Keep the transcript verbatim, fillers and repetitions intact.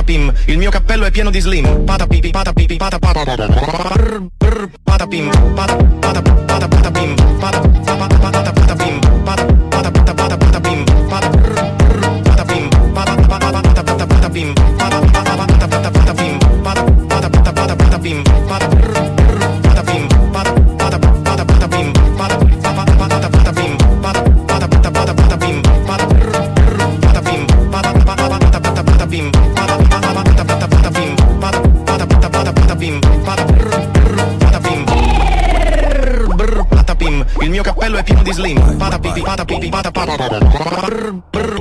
patapim, il mio cappello è pieno di slim. Patapipi, patapipi, patapata. Patapim, patapim, patapim, patapim, patapim, patapim, patapim, patapim, patapim, patapim, il mio cappello è pieno di slim. Patapipi, patapipi, patapata.